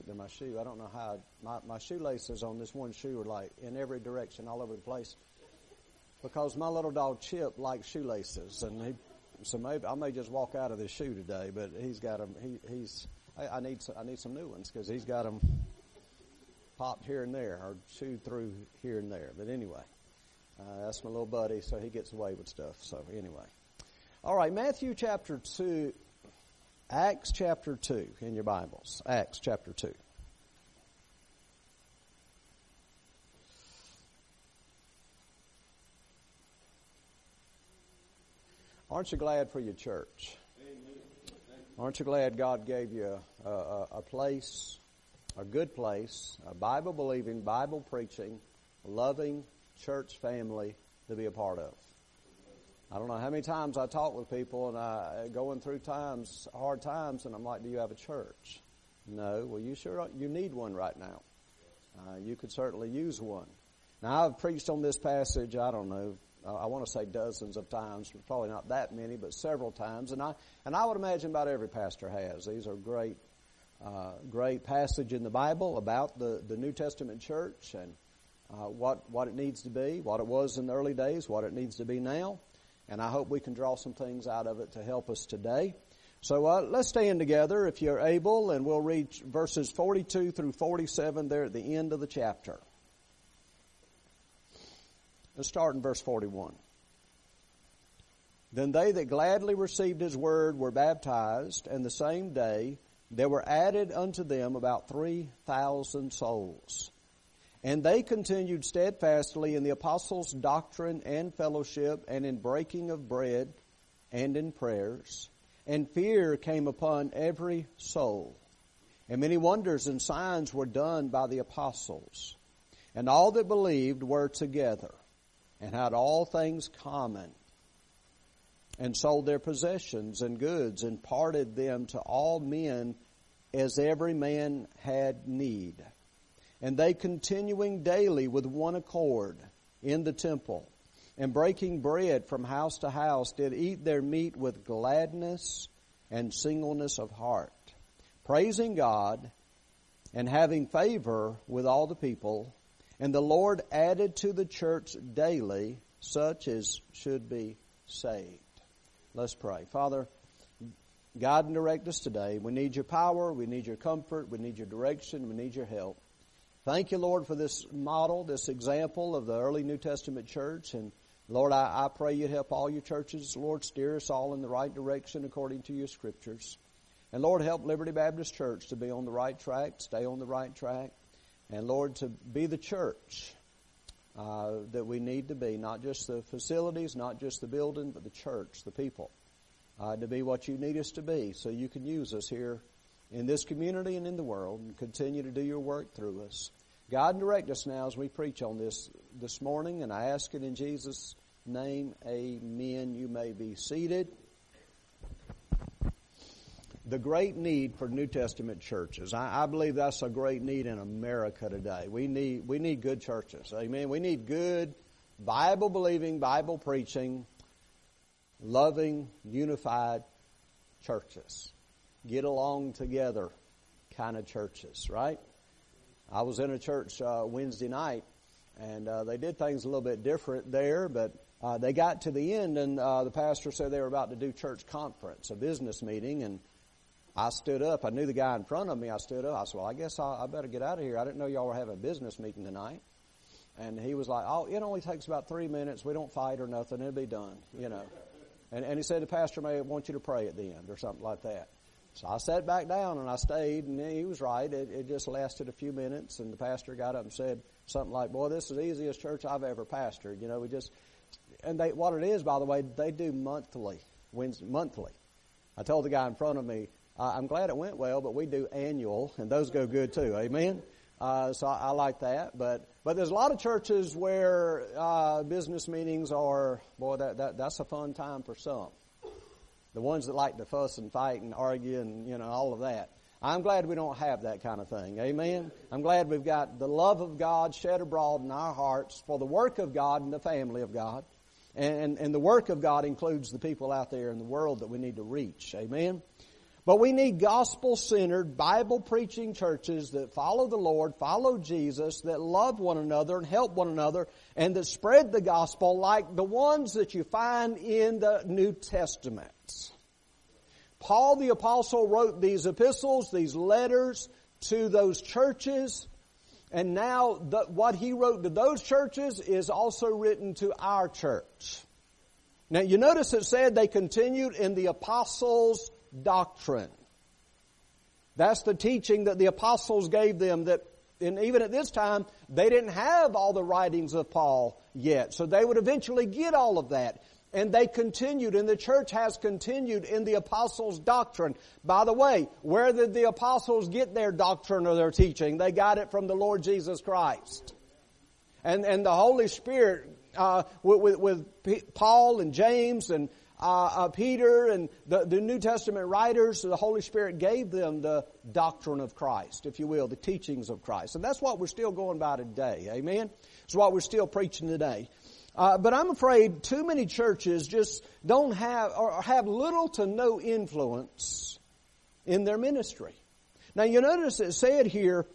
looked at my shoe. I don't know how, my shoelaces on this one shoe are like in every direction, all over the place. Because my little dog Chip likes shoelaces, and so maybe I may just walk out of this shoe today, but he's got them, I need some new ones, because he's got them popped here and there, or chewed through here and there. But anyway, that's my little buddy, so he gets away with stuff. So anyway. All right, Matthew chapter 2, Acts chapter 2 in your Bibles. Acts chapter 2. Aren't you glad for your church? Aren't you glad God gave you a place, a good place, a Bible-believing, Bible-preaching, loving church family to be a part of? I don't know how many times I talk with people and I going through times, hard times, and I'm like, do you have a church? No. Well, you need one right now. You could certainly use one. Now, I've preached on this passage, I don't know, I want to say dozens of times, probably not that many, but several times. And I would imagine about every pastor has. These are great passage in the Bible about the New Testament church and what it needs to be, what it was in the early days, what it needs to be now. And I hope we can draw some things out of it to help us today. So let's stand together if you're able, and we'll read verses 42 through 47 there at the end of the chapter. Let's start in verse 41. Then they that gladly received his word were baptized, and the same day there were added unto them about 3,000 souls. And they continued steadfastly in the apostles' doctrine and fellowship, and in breaking of bread, and in prayers. And fear came upon every soul. And many wonders and signs were done by the apostles. And all that believed were together, and had all things common, and sold their possessions and goods, and parted them to all men as every man had need. And they continuing daily with one accord in the temple, and breaking bread from house to house, did eat their meat with gladness and singleness of heart, praising God, and having favor with all the people. And the Lord added to the church daily such as should be saved. Let's pray. Father, guide and direct us today. We need your power, we need your comfort, we need your direction, we need your help. Thank you, Lord, for this model, this example of the early New Testament church. And Lord, I pray you'd help all your churches. Lord, steer us all in the right direction according to your scriptures. And Lord, help Liberty Baptist Church to be on the right track, stay on the right track. And Lord, to be the church that we need to be, not just the facilities, not just the building, but the church, the people, to be what you need us to be, so you can use us here in this community and in the world, and continue to do your work through us. God, and direct us now as we preach on this morning, and I ask it in Jesus' name, amen. You may be seated. The great need for New Testament churches. I believe that's a great need in America today. We need good churches. Amen. We need good, Bible-believing, Bible-preaching, loving, unified churches. Get along together kind of churches, right? I was in a church Wednesday night, and they did things a little bit different there, but they got to the end, and the pastor said they were about to do church conference, a business meeting, and I stood up. I knew the guy in front of me. I stood up. I said, well, I guess I better get out of here. I didn't know y'all were having a business meeting tonight. And he was like, oh, it only takes about 3 minutes. We don't fight or nothing. It'll be done, you know. And he said the pastor may want you to pray at the end or something like that. So I sat back down and I stayed, and he was right. It just lasted a few minutes, and the pastor got up and said something like, boy, this is the easiest church I've ever pastored. You know, what it is, by the way, they do monthly. I told the guy in front of me, I'm glad it went well, but we do annual, and those go good too. Amen? So I like that. But there's a lot of churches where business meetings are, boy, that's a fun time for some. The ones that like to fuss and fight and argue and, you know, all of that. I'm glad we don't have that kind of thing. Amen? I'm glad we've got the love of God shed abroad in our hearts for the work of God and the family of God. And the work of God includes the people out there in the world that we need to reach. Amen? But we need gospel-centered, Bible-preaching churches that follow the Lord, follow Jesus, that love one another and help one another, and that spread the gospel like the ones that you find in the New Testament. Paul the Apostle wrote these epistles, these letters to those churches, and now what he wrote to those churches is also written to our church. Now you notice it said they continued in the apostles' doctrine. That's the teaching that the apostles gave them, and even at this time, they didn't have all the writings of Paul yet. So they would eventually get all of that. And they continued, and the church has continued in the apostles' doctrine. By the way, where did the apostles get their doctrine or their teaching? They got it from the Lord Jesus Christ. And the Holy Spirit, with Paul and James and Peter and the New Testament writers, the Holy Spirit gave them the doctrine of Christ, if you will, the teachings of Christ. And that's what we're still going by today. Amen? It's what we're still preaching today. But I'm afraid too many churches just don't have, or have little to no influence in their ministry. Now you notice it said here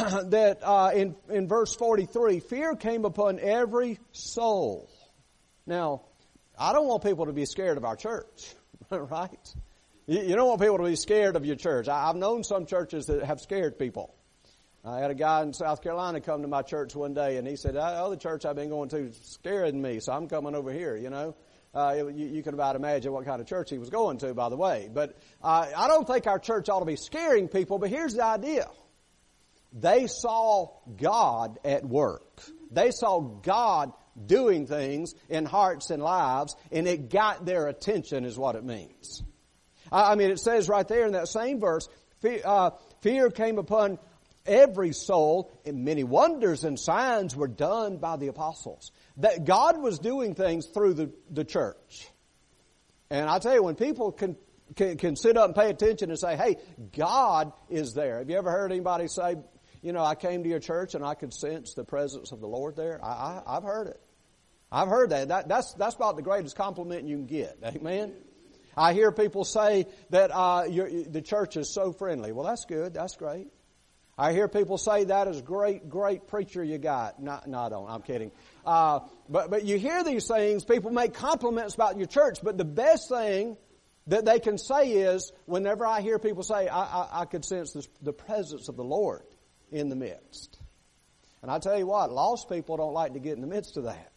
that in verse 43, fear came upon every soul. Now, I don't want people to be scared of our church, right? You don't want people to be scared of your church. I've known some churches that have scared people. I had a guy in South Carolina come to my church one day, and he said, "The other church I've been going to is scaring me, so I'm coming over here," you know. You can about imagine what kind of church he was going to, by the way. But I don't think our church ought to be scaring people, but here's the idea. They saw God at work. They saw God doing things in hearts and lives, and it got their attention is what it means. I mean, it says right there in that same verse, fear came upon every soul, and many wonders and signs were done by the apostles. That God was doing things through the church. And I tell you, when people can sit up and pay attention and say, hey, God is there. Have you ever heard anybody say, you know, I came to your church and I could sense the presence of the Lord there? I've heard it. I've heard that. That's about the greatest compliment you can get. Amen? I hear people say that the church is so friendly. Well, that's good. That's great. I hear people say that is great preacher you got. No, I don't. I'm kidding. But you hear these things. People make compliments about your church. But the best thing that they can say is, whenever I hear people say, I could sense the presence of the Lord in the midst. And I tell you what, lost people don't like to get in the midst of that.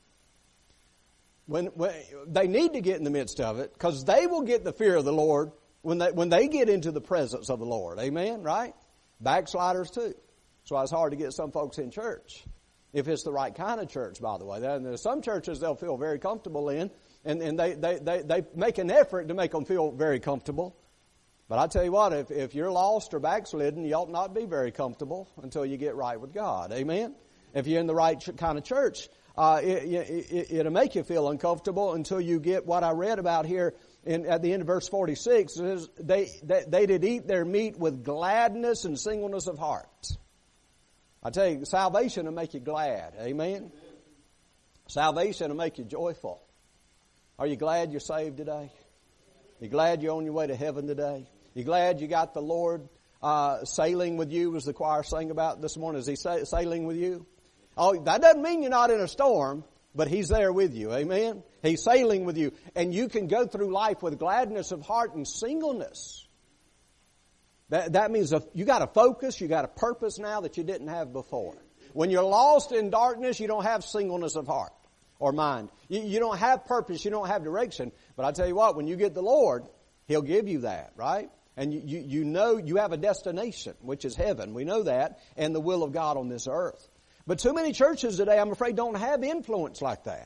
When they need to get in the midst of it, because they will get the fear of the Lord when they get into the presence of the Lord. Amen? Right? Backsliders too. That's why it's hard to get some folks in church. If it's the right kind of church, by the way. There's some churches they'll feel very comfortable in, and they make an effort to make them feel very comfortable. But I tell you what, if you're lost or backslidden, you ought not be very comfortable until you get right with God. Amen? If you're in the right kind of church, it'll make you feel uncomfortable until you get what I read about here at the end of verse 46. It says, they did eat their meat with gladness and singleness of heart. I tell you, salvation will make you glad. Amen? Salvation will make you joyful. Are you glad you're saved today? You glad you're on your way to heaven today? You glad you got the Lord sailing with you, as the choir sang about this morning? Is He sailing with you? Oh, that doesn't mean you're not in a storm, but He's there with you. Amen? He's sailing with you. And you can go through life with gladness of heart and singleness. That means you got a focus, you got a purpose now that you didn't have before. When you're lost in darkness, you don't have singleness of heart or mind. You don't have purpose, you don't have direction. But I tell you what, when you get the Lord, He'll give you that, right? And you know you have a destination, which is heaven. We know that, and the will of God on this earth. But too many churches today, I'm afraid, don't have influence like that.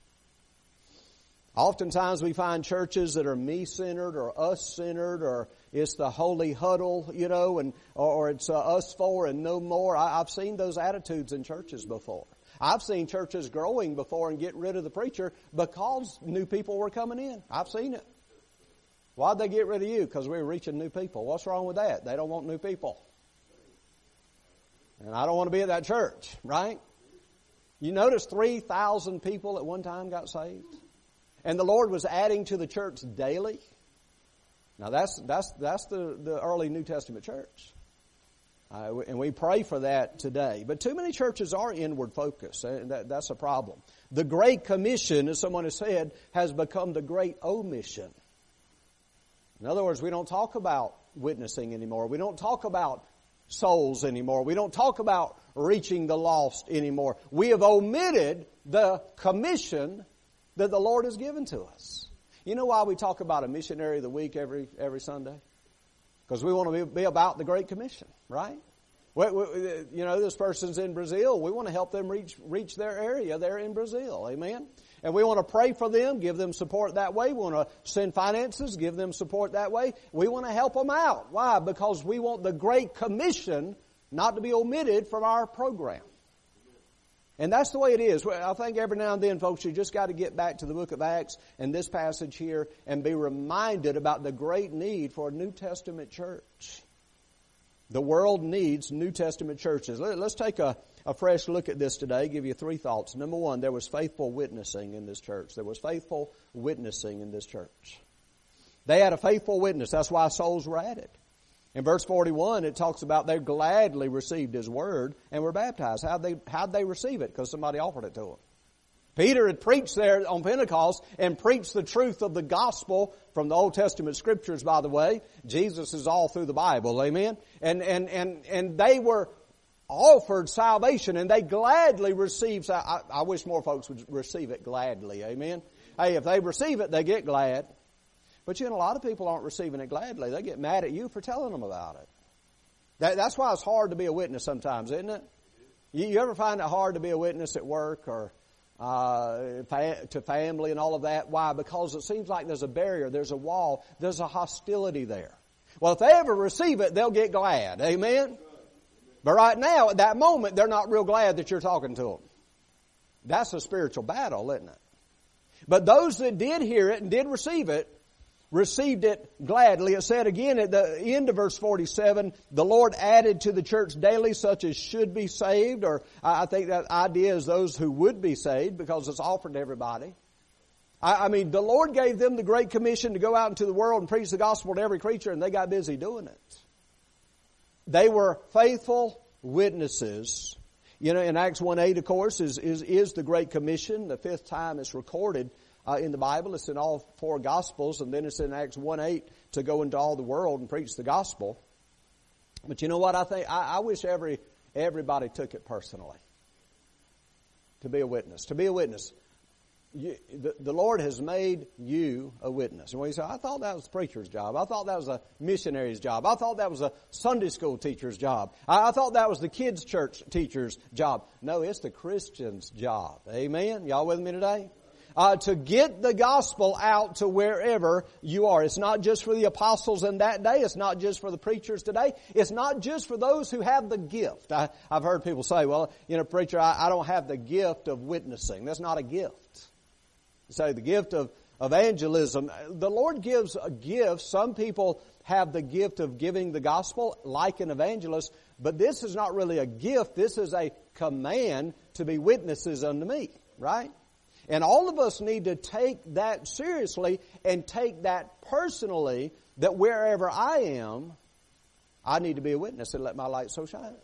Oftentimes we find churches that are me-centered or us-centered, or it's the holy huddle, you know, or it's us four and no more. I've seen those attitudes in churches before. I've seen churches growing before and get rid of the preacher because new people were coming in. I've seen it. Why'd they get rid of you? Because we were reaching new people. What's wrong with that? They don't want new people. And I don't want to be at that church, right? You notice 3,000 people at one time got saved? And the Lord was adding to the church daily. Now that's the early New Testament church. And we pray for that today. But too many churches are inward focused. That's a problem. The Great Commission, as someone has said, has become the Great Omission. In other words, we don't talk about witnessing anymore. We don't talk about souls anymore. We don't talk about reaching the lost anymore. We have omitted the commission that the Lord has given to us. You know why we talk about a missionary of the week every Sunday? Because we want to be about the Great Commission, right? This person's in Brazil. We want to help them reach their area there in Brazil. Amen? And we want to pray for them, give them support that way. We want to send finances, give them support that way. We want to help them out. Why? Because we want the Great Commission not to be omitted from our program. And that's the way it is. I think every now and then, folks, you just got to get back to the book of Acts and this passage here and be reminded about the great need for a New Testament church. The world needs New Testament churches. Let's take a fresh look at this today, give you 3 thoughts. Number 1, there was faithful witnessing in this church. There was faithful witnessing in this church. They had a faithful witness. That's why souls were added. In verse 41, it talks about they gladly received His word and were baptized. How'd they receive it? Because somebody offered it to them. Peter had preached there on Pentecost and preached the truth of the gospel from the Old Testament scriptures, by the way. Jesus is all through the Bible, amen? And they were offered salvation and they gladly received. I wish more folks would receive it gladly, amen? Hey, if they receive it, they get glad. But a lot of people aren't receiving it gladly. They get mad at you for telling them about it. That's why it's hard to be a witness sometimes, isn't it? You ever find it hard to be a witness at work or to family and all of that? Why? Because it seems like there's a barrier, there's a wall, there's a hostility there. Well, if they ever receive it, they'll get glad. Amen? But right now, at that moment, they're not real glad that you're talking to them. That's a spiritual battle, isn't it? But those that did hear it and did receive it, received it gladly. It said again at the end of verse 47, the Lord added to the church daily such as should be saved, or I think that idea is those who would be saved because it's offered to everybody. I mean, the Lord gave them the Great Commission to go out into the world and preach the gospel to every creature, and they got busy doing it. They were faithful witnesses. In Acts 1:8, of course, is the Great Commission. The 5th time it's recorded in the Bible. It's in all 4 Gospels, and then it's in Acts 1:8 to go into all the world and preach the gospel. But you know what I think? I wish everybody took it personally to be a witness. To be a witness. The Lord has made you a witness. And when you say, I thought that was the preacher's job. I thought that was a missionary's job. I thought that was a Sunday school teacher's job. I thought that was the kids' church teacher's job. No, it's the Christian's job. Amen? Y'all with me today? To get the gospel out to wherever you are. It's not just for the apostles in that day. It's not just for the preachers today. It's not just for those who have the gift. I've heard people say, well, preacher, I don't have the gift of witnessing. That's not a gift. Say the gift of evangelism. The Lord gives a gift. Some people have the gift of giving the gospel like an evangelist, but this is not really a gift. This is a command to be witnesses unto me, right? And all of us need to take that seriously and take that personally, that wherever I am, I need to be a witness and let my light so shine.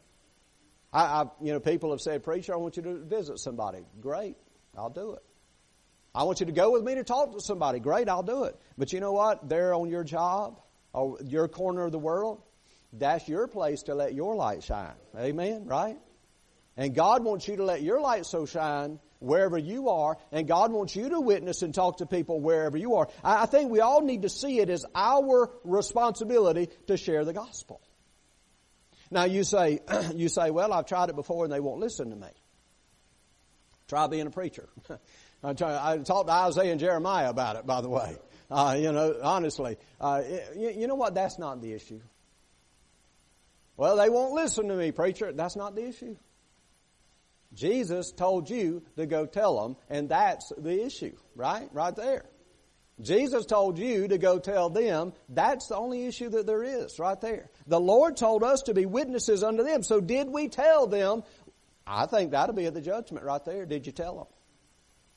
People have said, preacher, I want you to visit somebody. Great, I'll do it. I want you to go with me to talk to somebody. Great, I'll do it. But you know what? There on your job, or your corner of the world, that's your place to let your light shine. Amen, right? And God wants you to let your light so shine wherever you are, and God wants you to witness and talk to people wherever you are. I think we all need to see it as our responsibility to share the gospel. Now you say, well, I've tried it before and they won't listen to me. Try being a preacher. I talked to Isaiah and Jeremiah about it, by the way. Honestly. You know what? That's not the issue. Well, they won't listen to me, preacher. That's not the issue. Jesus told you to go tell them, and that's the issue, right? Right there. Jesus told you to go tell them. That's the only issue that there is, right there. The Lord told us to be witnesses unto them. So did we tell them? I think that'll be at the judgment right there. Did you tell them?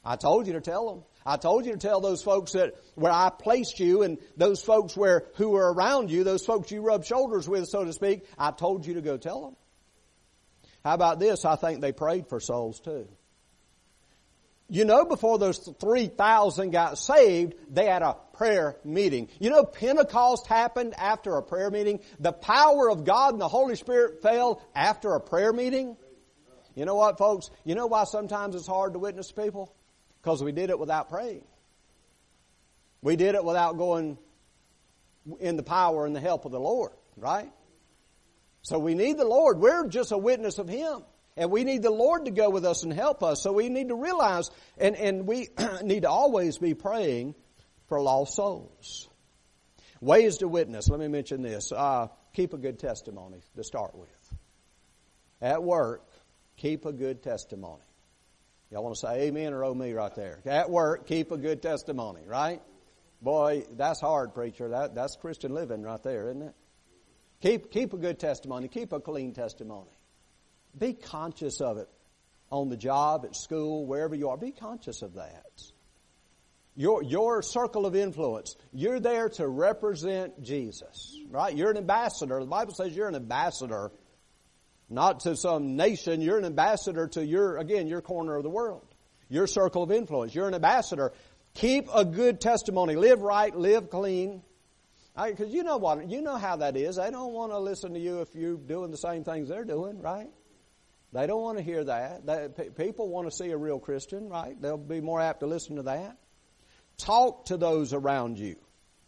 I told you to tell them. I told you to tell those folks that where I placed you and those folks who are around you, those folks you rub shoulders with, so to speak, I told you to go tell them. How about this? I think they prayed for souls too. You know, before those 3,000 got saved, they had a prayer meeting. You know, Pentecost happened after a prayer meeting. The power of God and the Holy Spirit fell after a prayer meeting. You know what, folks? You know why sometimes it's hard to witness to people? Because we did it without praying. We did it without going in the power and the help of the Lord, right? So we need the Lord. We're just a witness of Him. And we need the Lord to go with us and help us. So we need to realize, and we need to always be praying for lost souls. Ways to witness. Let me mention this. Keep a good testimony to start with. At work, keep a good testimony. Y'all want to say amen or oh me right there? At work, keep a good testimony, right? Boy, that's hard, preacher. That's Christian living right there, isn't it? Keep a good testimony. Keep a clean testimony. Be conscious of it on the job, at school, wherever you are. Be conscious of that. Your circle of influence, you're there to represent Jesus, right? You're an ambassador. The Bible says you're an ambassador, not to some nation. You're an ambassador to your corner of the world, your circle of influence. You're an ambassador. Keep a good testimony. Live right, live clean. Because you know what, you know how that is. They don't want to listen to you if you're doing the same things they're doing, right? They don't want to hear that. People want to see a real Christian, right? They'll be more apt to listen to that. Talk to those around you.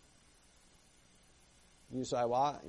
You say, well,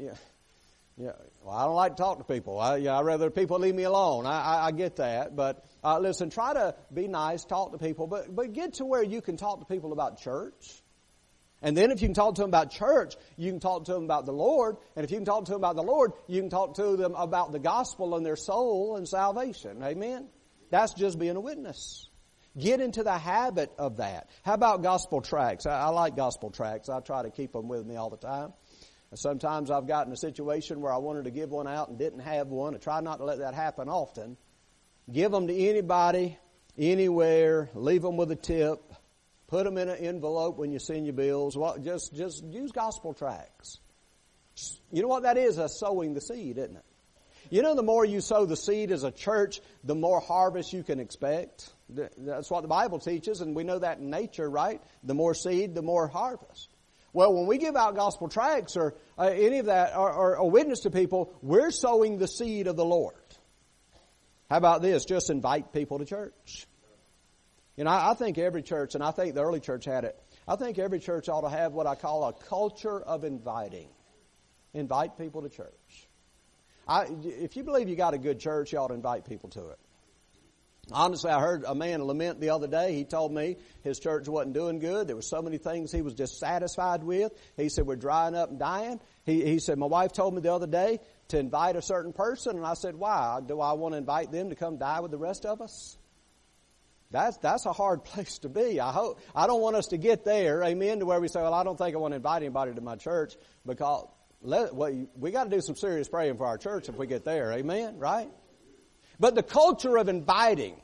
I don't like to talk to people. I'd rather people leave me alone. I get that. But listen, try to be nice, talk to people. But get to where you can talk to people about church. And then if you can talk to them about church, you can talk to them about the Lord. And if you can talk to them about the Lord, you can talk to them about the gospel and their soul and salvation. Amen? That's just being a witness. Get into the habit of that. How about gospel tracts? I like gospel tracts. I try to keep them with me all the time. Sometimes I've gotten a situation where I wanted to give one out and didn't have one. I try not to let that happen often. Give them to anybody, anywhere. Leave them with a tip. Put them in an envelope when you send your bills. Well, just use gospel tracts. You know what that is? That's sowing the seed, isn't it? You know, the more you sow the seed as a church, the more harvest you can expect. That's what the Bible teaches, and we know that in nature, right? The more seed, the more harvest. Well, when we give out gospel tracts or any of that, or a witness to people, we're sowing the seed of the Lord. How about this? Just invite people to church. You know, I think every church, and I think the early church had it, I think every church ought to have what I call a culture of inviting. Invite people to church. If you believe you got a good church, you ought to invite people to it. Honestly, I heard a man lament the other day. He told me his church wasn't doing good. There were so many things he was dissatisfied with. He said, we're drying up and dying. He said, my wife told me the other day to invite a certain person. And I said, why? Do I want to invite them to come die with the rest of us? That's a hard place to be. I don't want us to get there, amen, to where we say, well, I don't think I want to invite anybody to my church because we got to do some serious praying for our church if we get there, amen, right? But the culture of inviting,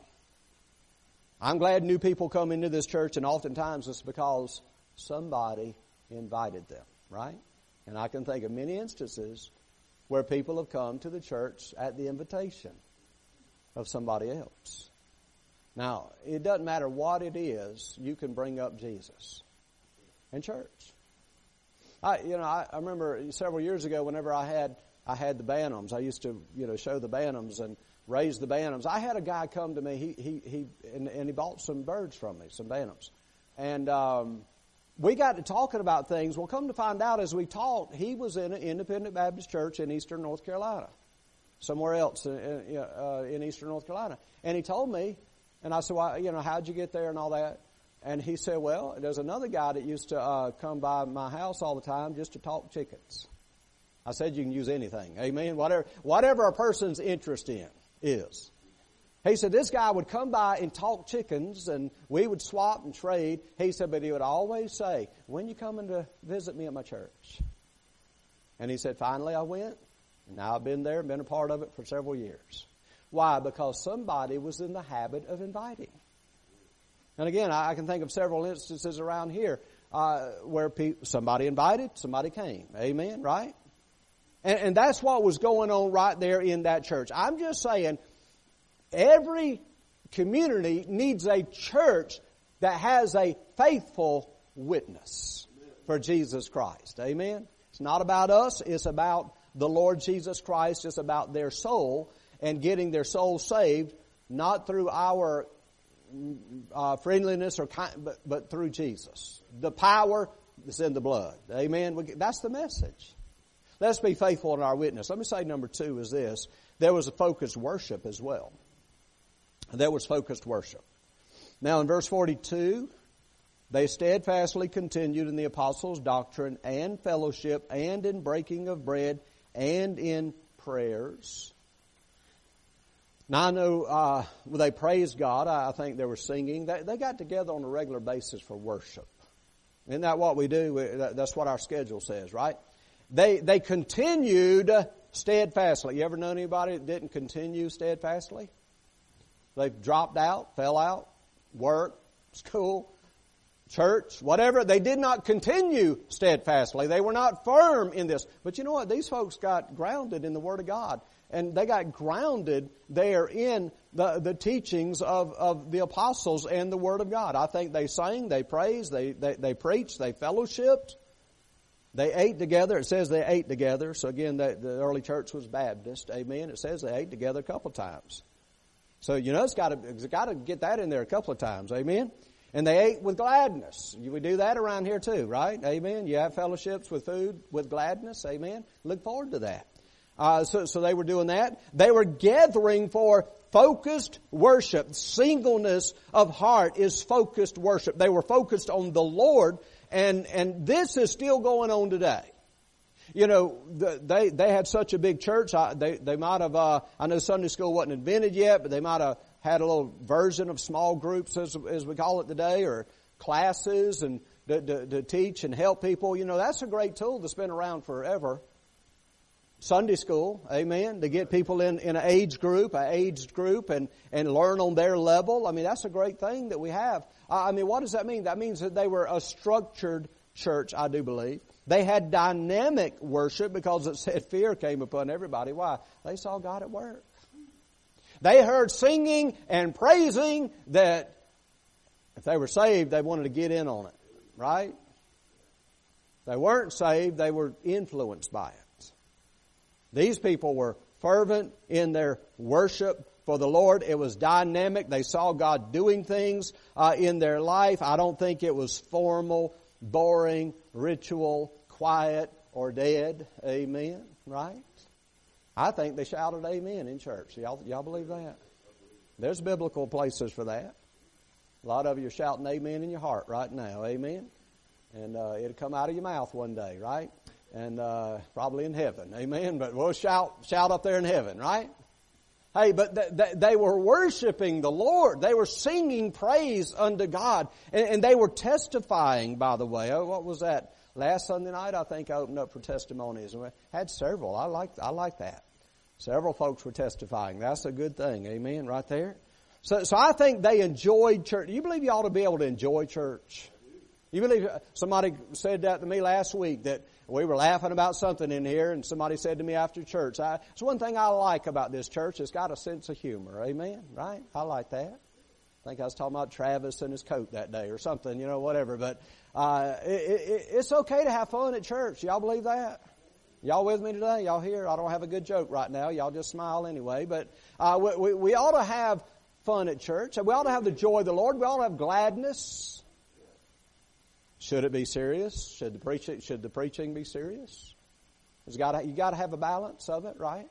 I'm glad new people come into this church, and oftentimes it's because somebody invited them, right? And I can think of many instances where people have come to the church at the invitation of somebody else. Now, it doesn't matter what it is, you can bring up Jesus in church. I remember several years ago whenever I had the Bantams, I used to, show the Bantams and raise the Bantams. I had a guy come to me, he bought some birds from me, some Bantams. And we got to talking about things. Well, come to find out as we talked, he was in an independent Baptist church in eastern North Carolina, somewhere else in eastern North Carolina. And he told me, and I said, well, how'd you get there and all that? And he said, well, there's another guy that used to come by my house all the time just to talk chickens. I said, you can use anything. Amen. Whatever a person's interest in is. He said, this guy would come by and talk chickens, and we would swap and trade. He said, but he would always say, when you coming to visit me at my church? And he said, finally I went. And now I've been there and been a part of it for several years. Why? Because somebody was in the habit of inviting. And again, I can think of several instances around here where somebody invited, somebody came. Amen, right? And that's what was going on right there in that church. I'm just saying, every community needs a church that has a faithful witness for Jesus Christ. Amen? It's not about us. It's about the Lord Jesus Christ. It's about their soul and getting their soul saved, not through our friendliness or but through Jesus. The power is in the blood. Amen? That's the message. Let's be faithful in our witness. Let me say number 2 is this. There was a focused worship as well. There was focused worship. Now in verse 42, they steadfastly continued in the apostles' doctrine and fellowship and in breaking of bread and in prayers. Now I know they praised God. I think they were singing. They got together on a regular basis for worship. Isn't that what we do? That's what our schedule says, right? They continued steadfastly. You ever know anybody that didn't continue steadfastly? They've dropped out, fell out, work, school, church, whatever. They did not continue steadfastly. They were not firm in this. But you know what? These folks got grounded in the Word of God. And they got grounded there in the teachings of the apostles and the Word of God. I think they sang, they praised, they preached, they fellowshipped. They ate together. It says they ate together. So again, the early church was Baptist. Amen. It says they ate together a couple of times. So, you know, it's got to get that in there a couple of times. Amen. And they ate with gladness. We do that around here too, right? Amen. You have fellowships with food with gladness. Amen. Look forward to that. So they were doing that. They were gathering for focused worship. Singleness of heart is focused worship. They were focused on the Lord. And this is still going on today. You know, they had such a big church. They might have, I know Sunday school wasn't invented yet, but they might have had a little version of small groups, as we call it today, or classes and to teach and help people. You know, that's a great tool that's been around forever. Sunday school, amen, to get people in an aged group and learn on their level. I mean, that's a great thing that we have. I mean, what does that mean? That means that they were a structured church, I do believe. They had dynamic worship because it said fear came upon everybody. Why? They saw God at work. They heard singing and praising that if they were saved, they wanted to get in on it, right? If they weren't saved, they were influenced by it. These people were fervent in their worship for the Lord. It was dynamic. They saw God doing things in their life. I don't think it was formal, boring, ritual, quiet, or dead. Amen. Right? I think they shouted amen in church. Y'all believe that? There's biblical places for that. A lot of you are shouting amen in your heart right now. Amen. And it'll come out of your mouth one day, right? And probably in heaven. Amen. But we'll shout up there in heaven, right? Hey, but they were worshiping the Lord. They were singing praise unto God. And they were testifying, by the way. Oh, what was that? Last Sunday night, I think I opened up for testimonies. And we had several. I like that. Several folks were testifying. That's a good thing. Amen. Right there. So I think they enjoyed church. You believe you ought to be able to enjoy church? You believe, somebody said that to me last week, that we were laughing about something in here, and somebody said to me after church, it's one thing I like about this church, it's got a sense of humor. Amen? Right? I like that. I think I was talking about Travis and his coat that day or something, you know, whatever. But it's okay to have fun at church. Y'all believe that? Y'all with me today? Y'all here? I don't have a good joke right now. Y'all just smile anyway. But we ought to have fun at church. We ought to have the joy of the Lord. We ought to have gladness. Should it be serious? Should the preaching be serious? You got to have a balance of it, right?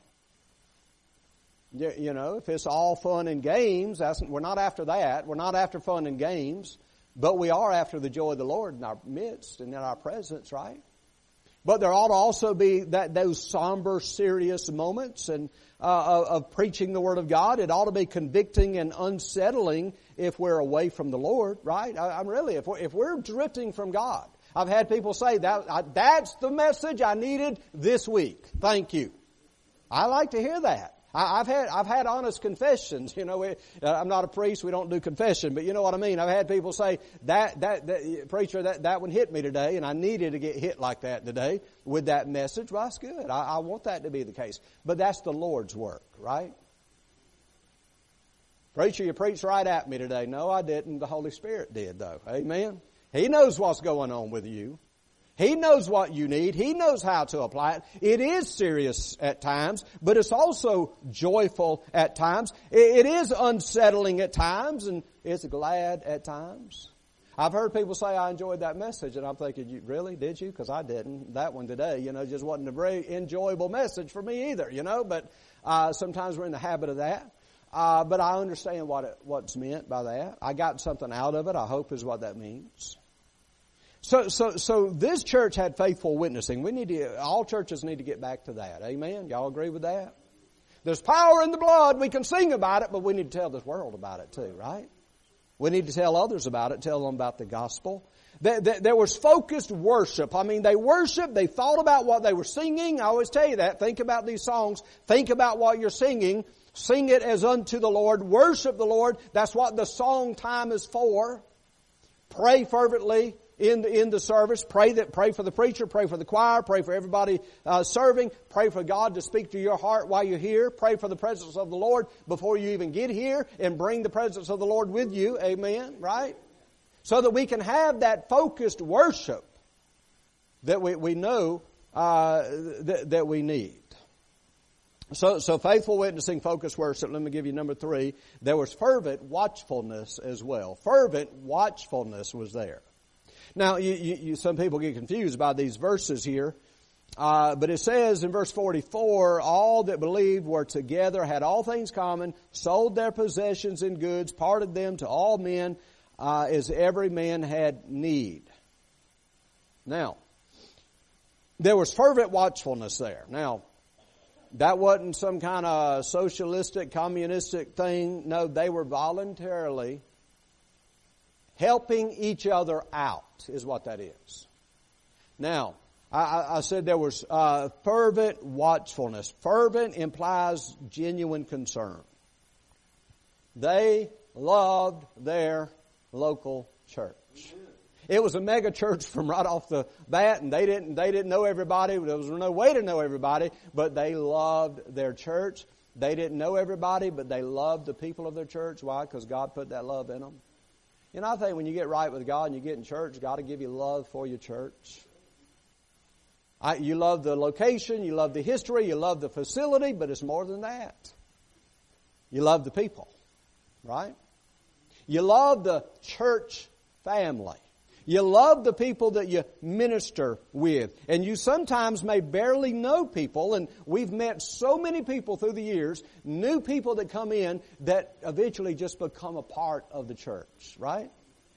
You know, if it's all fun and games, we're not after that. We're not after fun and games, but we are after the joy of the Lord in our midst and in our presence, right? But there ought to also be those somber, serious moments and of preaching the Word of God. It ought to be convicting and unsettling if we're away from the Lord, right? I'm really, if we're drifting from God. I've had people say that's the message I needed this week. Thank you. I like to hear that. I've had honest confessions. You know, I'm not a priest. We don't do confession, but you know what I mean. I've had people say that preacher, that one hit me today, and I needed to get hit like that today with that message. Well, that's good. I want that to be the case. But that's the Lord's work, right? Preacher, you preached right at me today. No, I didn't. The Holy Spirit did, though. Amen. He knows what's going on with you. He knows what you need. He knows how to apply it. It is serious at times, but it's also joyful at times. It is unsettling at times, and it's glad at times. I've heard people say, I enjoyed that message, and I'm thinking, really? Did you? Because I didn't. That one today, just wasn't a very enjoyable message for me either, but sometimes we're in the habit of that. But I understand what's meant by that. I got something out of it, I hope is what that means. So this church had faithful witnessing. All churches need to get back to that. Amen? Y'all agree with that? There's power in the blood. We can sing about it, but we need to tell this world about it too, right? We need to tell others about it, tell them about the gospel. There was focused worship. I mean, they worshiped, they thought about what they were singing. I always tell you that. Think about these songs. Think about what you're singing. Sing it as unto the Lord. Worship the Lord. That's what the song time is for. Pray fervently in the service. Pray for the preacher. Pray for the choir. Pray for everybody serving. Pray for God to speak to your heart while you're here. Pray for the presence of the Lord before you even get here, and bring the presence of the Lord with you. Amen. Right? So that we can have that focused worship that we know that we need. So faithful witnessing, focused worship. Let me give you number 3. There was fervent watchfulness as well. Fervent watchfulness was there. Now, some people get confused by these verses here. But it says in verse 44, all that believed were together, had all things common, sold their possessions and goods, parted them to all men, as every man had need. Now, there was fervent watchfulness there. Now, that wasn't some kind of socialistic, communistic thing. No, they were voluntarily helping each other out, is what that is. Now, I said there was fervent watchfulness. Fervent implies genuine concern. They loved their local church. It was a mega church from right off the bat, and they didn't know everybody. There was no way to know everybody, but they loved their church. They didn't know everybody, but they loved the people of their church. Why? Because God put that love in them. I think when you get right with God and you get in church, God will give you love for your church. You love the location, you love the history, you love the facility, but it's more than that. You love the people, right? You love the church family. You love the people that you minister with. And you sometimes may barely know people, and we've met so many people through the years, new people that come in that eventually just become a part of the church, right?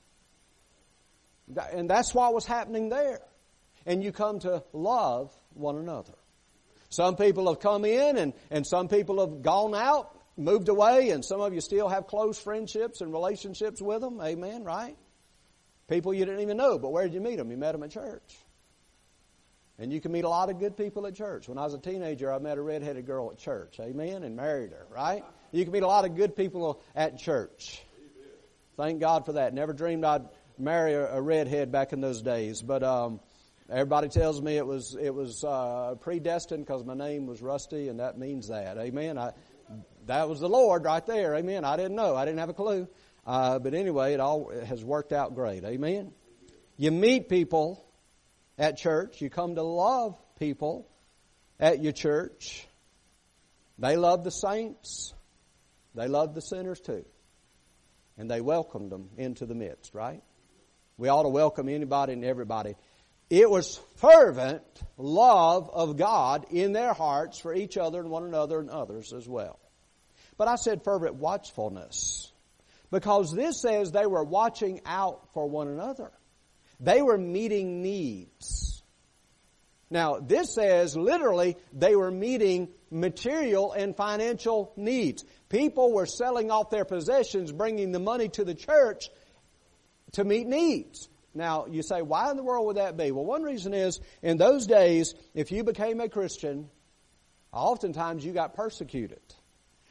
And that's what was happening there. And you come to love one another. Some people have come in and some people have gone out, moved away, and some of you still have close friendships and relationships with them. Amen, right? People you didn't even know, but where did you meet them? You met them at church. And you can meet a lot of good people at church. When I was a teenager, I met a redheaded girl at church. Amen? And married her, right? You can meet a lot of good people at church. Thank God for that. Never dreamed I'd marry a redhead back in those days. But everybody tells me it was predestined because my name was Rusty, and that means that. Amen? That was the Lord right there. Amen? I didn't know. I didn't have a clue. But anyway, it all has worked out great. Amen? You meet people at church. You come to love people at your church. They love the saints. They love the sinners too. And they welcomed them into the midst, right? We ought to welcome anybody and everybody. It was fervent love of God in their hearts for each other and one another and others as well. But I said fervent watchfulness, because this says they were watching out for one another. They were meeting needs. Now, this says literally they were meeting material and financial needs. People were selling off their possessions, bringing the money to the church to meet needs. Now, you say, why in the world would that be? Well, one reason is, in those days, if you became a Christian, oftentimes you got persecuted.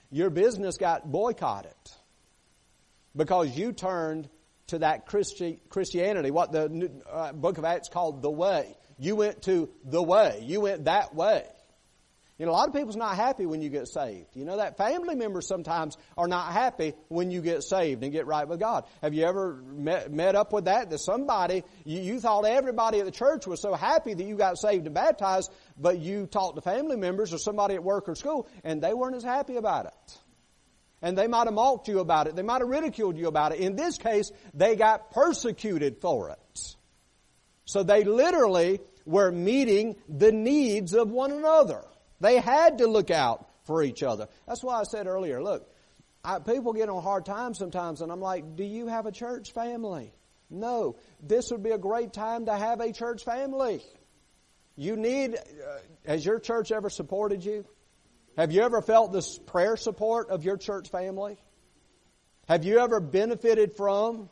your business got boycotted because you turned to that Christianity, what the book of Acts called the way. You went to the way. You went that way. You know, a lot of people's not happy when you get saved. You know that family members sometimes are not happy when you get saved and get right with God. Have you ever met up with that? That somebody, you thought everybody at the church was so happy that you got saved and baptized, but you talked to family members or somebody at work or school, and they weren't as happy about it. And they might have mocked you about it. They might have ridiculed you about it. In this case, they got persecuted for it. So they literally were meeting the needs of one another. They had to look out for each other. That's why I said earlier, look, people get on hard times sometimes, and I'm like, do you have a church family? No. This would be a great time to have a church family. You need, has your church ever supported you? Have you ever felt this prayer support of your church family? Have you ever benefited from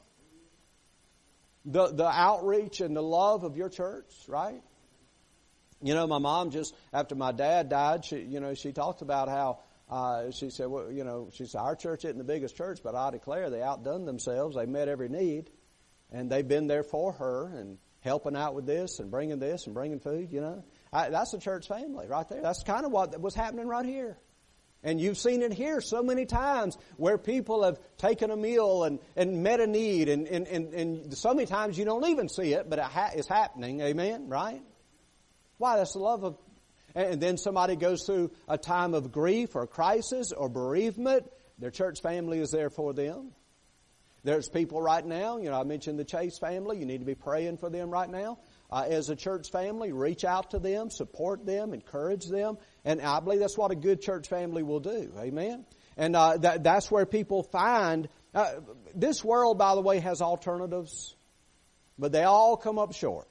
the outreach and the love of your church, right? You know, my mom just, after my dad died, she talked about how, she said, well, she said, our church isn't the biggest church, but I declare they outdone themselves. They met every need. And they've been there for her and helping out with this and bringing food, That's a church family right there. That's kind of what was happening right here. And you've seen it here so many times where people have taken a meal and met a need. And so many times you don't even see it, but it's happening. Amen? Right? Why? That's the love of... And then somebody goes through a time of grief or crisis or bereavement. Their church family is there for them. There's people right now, I mentioned the Chase family. You need to be praying for them right now. As a church family, reach out to them, support them, encourage them. And I believe that's what a good church family will do. Amen? And that's where people find... this world, by the way, has alternatives, but they all come up short.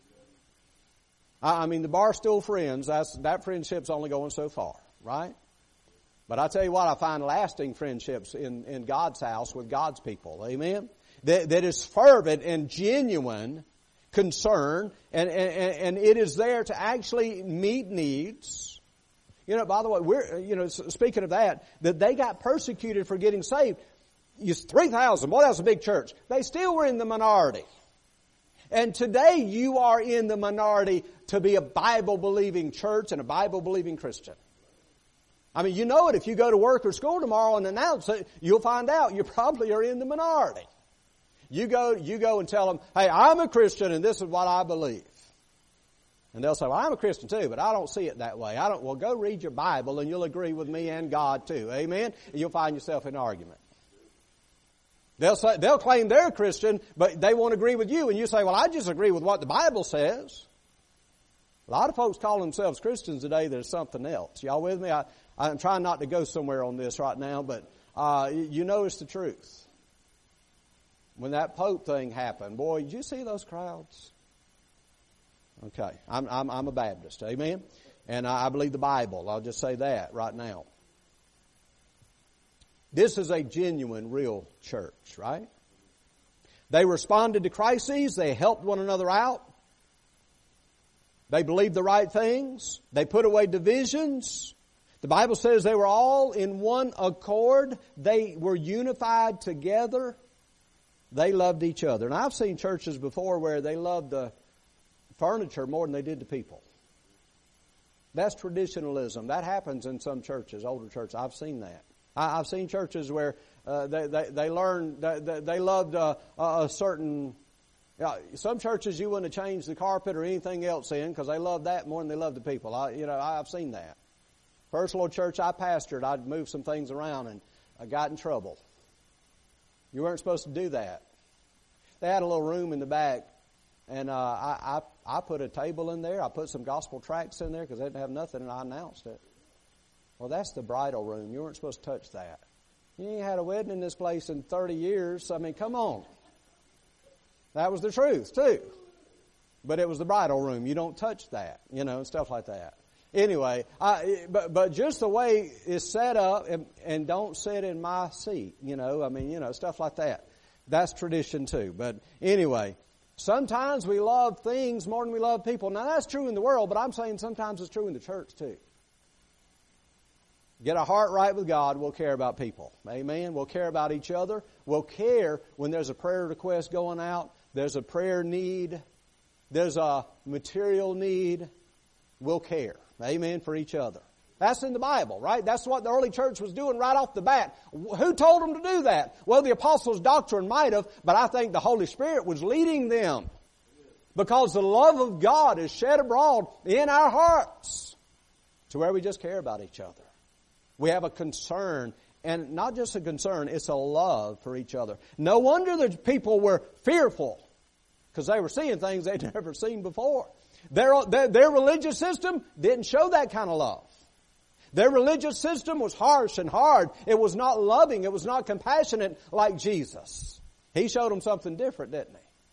I mean, the Barstool friends, that friendship's only going so far, right? But I tell you what, I find lasting friendships in God's house with God's people. Amen? That is fervent and genuine concern, and it is there to actually meet needs. By the way, speaking of that they got persecuted for getting saved. 3,000, boy, that's a big church. They still were in the minority. And today you are in the minority to be a Bible-believing church and a Bible-believing Christian. I mean, you know it. If you go to work or school tomorrow and announce it, you'll find out you probably are in the minority. You go and tell them, hey, I'm a Christian and this is what I believe. And they'll say, well, I'm a Christian too, but I don't see it that way. Well, go read your Bible and you'll agree with me and God too. Amen? And you'll find yourself in an argument. They'll claim they're a Christian, but they won't agree with you. And you say, well, I just agree with what the Bible says. A lot of folks call themselves Christians today. There's something else. Y'all with me? I'm trying not to go somewhere on this right now, but you know it's the truth. When that Pope thing happened, boy, did you see those crowds? Okay, I'm a Baptist, amen? And I believe the Bible. I'll just say that right now. This is a genuine, real church, right? They responded to crises. They helped one another out. They believed the right things. They put away divisions. The Bible says they were all in one accord. They were unified together. They loved each other. And I've seen churches before where they loved the furniture more than they did the people. That's traditionalism. That happens in some churches, older churches. I've seen that. I've seen churches where they learned they loved a certain. Some churches you wouldn't have changed the carpet or anything else in because they loved that more than they loved the people. I've seen that. First little church I pastored, I'd moved some things around and I got in trouble. You weren't supposed to do that. They had a little room in the back, and I put a table in there. I put some gospel tracts in there because they didn't have nothing, and I announced it. Well, that's the bridal room. You weren't supposed to touch that. You ain't had a wedding in this place in 30 years. I mean, come on. That was the truth, too. But it was the bridal room. You don't touch that, and stuff like that. Anyway, but just the way it's set up, and don't sit in my seat, stuff like that. That's tradition, too. But anyway, sometimes we love things more than we love people. Now, that's true in the world, but I'm saying sometimes it's true in the church, too. get our heart right with God, we'll care about people. Amen? We'll care about each other. We'll care when there's a prayer request going out, there's a prayer need, there's a material need. We'll care. Amen? For each other. That's in the Bible, right? That's what the early church was doing right off the bat. Who told them to do that? Well, the apostles' doctrine might have, but I think the Holy Spirit was leading them. Because the love of God is shed abroad in our hearts to where we just care about each other. We have a concern, and not just a concern, it's a love for each other. No wonder the people were fearful, because they were seeing things they'd never seen before. Their religious system didn't show that kind of love. Their religious system was harsh and hard. It was not loving. It was not compassionate like Jesus. He showed them something different, didn't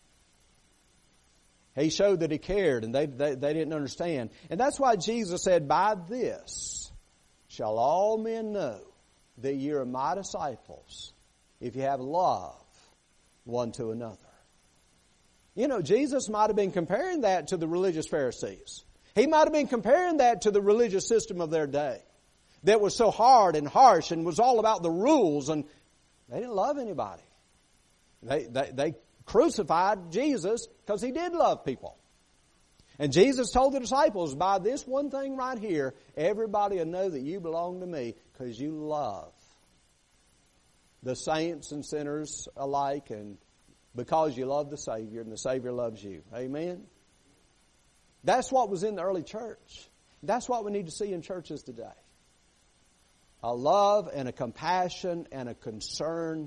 he? He showed that He cared, and they didn't understand. And that's why Jesus said, by this shall all men know that ye are my disciples, if you have love one to another. You know, Jesus might have been comparing that to the religious Pharisees. He might have been comparing that to the religious system of their day that was so hard and harsh and was all about the rules, and they didn't love anybody. They crucified Jesus because He did love people. And Jesus told the disciples, by this one thing right here, everybody will know that you belong to me because you love the saints and sinners alike, and because you love the Savior and the Savior loves you. Amen? That's what was in the early church. That's what we need to see in churches today. A love and a compassion and a concern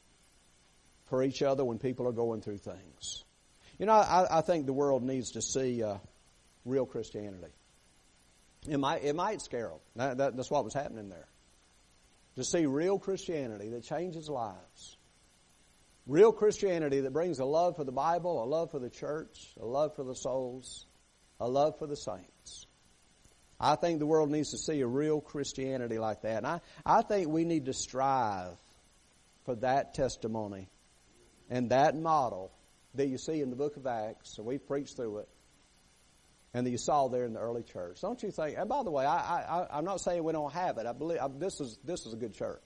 for each other when people are going through things. You know, I think the world needs to see real Christianity. It might scare them. That's what was happening there. To see real Christianity that changes lives. Real Christianity that brings a love for the Bible, a love for the church, a love for the souls, a love for the saints. I think the world needs to see a real Christianity like that. And I think we need to strive for that testimony and that model that you see in the book of Acts, and we've preached through it, and that you saw there in the early church. Don't you think? And by the way, I'm not saying we don't have it. I believe this is a good church.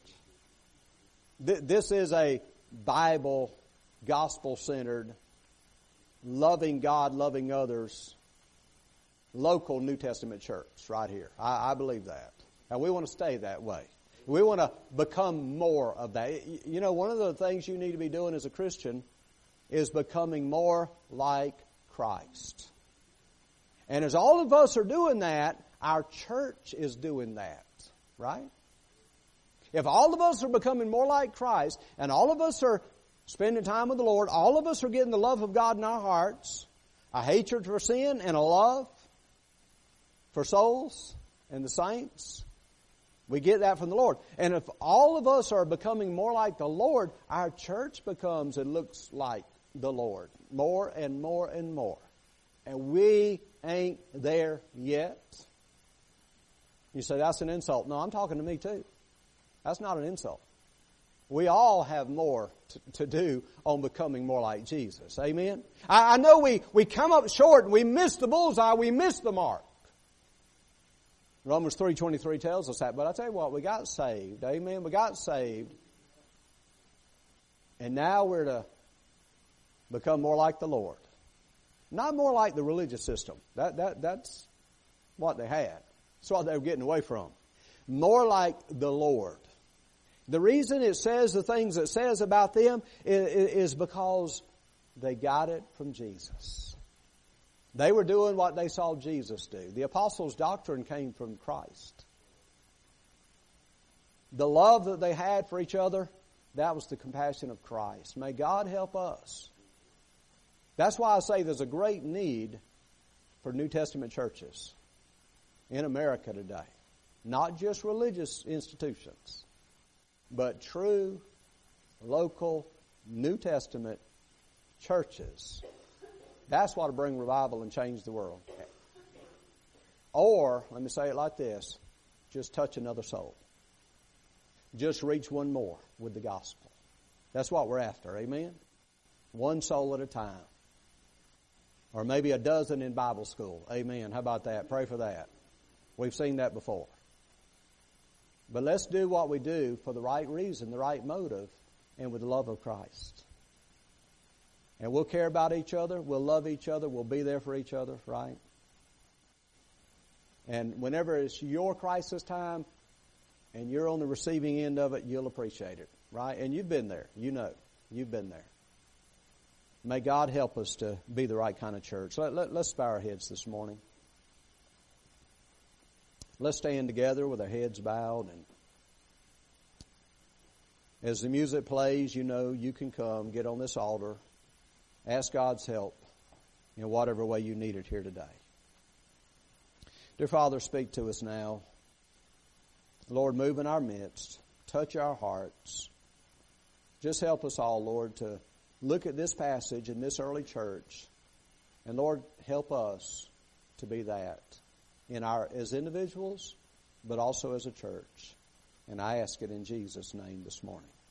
This is a Bible, gospel-centered, loving God, loving others, local New Testament church right here. I believe that. And we want to stay that way. We want to become more of that. You know, one of the things you need to be doing as a Christian is becoming more like Christ. And as all of us are doing that, our church is doing that. Right? If all of us are becoming more like Christ, and all of us are spending time with the Lord, all of us are getting the love of God in our hearts, a hatred for sin and a love for souls and the saints, we get that from the Lord. And if all of us are becoming more like the Lord, our church becomes and looks like the Lord more and more and more. And we ain't there yet. You say, that's an insult. No, I'm talking to me too. That's not an insult. We all have more to do on becoming more like Jesus. Amen? I know we come up short and we miss the bullseye, we miss the mark. Romans 3:23 tells us that. But I tell you what, we got saved. Amen? We got saved. And now we're to become more like the Lord. Not more like the religious system. That's what they had. That's what they were getting away from. More like the Lord. The reason it says the things it says about them is because they got it from Jesus. They were doing what they saw Jesus do. The apostles' doctrine came from Christ. The love that they had for each other, that was the compassion of Christ. May God help us. That's why I say there's a great need for New Testament churches in America today. Not just religious institutions, but true, local, New Testament churches. That's what will bring revival and change the world. Or, let me say it like this, just touch another soul. Just reach one more with the gospel. That's what we're after, amen? One soul at a time. Or maybe a dozen in Bible school, amen. How about that? Pray for that. We've seen that before. But let's do what we do for the right reason, the right motive, and with the love of Christ. And we'll care about each other. We'll love each other. We'll be there for each other, right? And whenever it's your crisis time and you're on the receiving end of it, you'll appreciate it, right? And you've been there. You know. You've been there. May God help us to be the right kind of church. Let's bow our heads this morning. Let's stand together with our heads bowed. And as the music plays, you know you can come, get on this altar, ask God's help in whatever way you need it here today. Dear Father, speak to us now. Lord, move in our midst. Touch our hearts. Just help us all, Lord, to look at this passage in this early church. And Lord, help us to be that as individuals, but also as a church. And I ask it in Jesus' name this morning.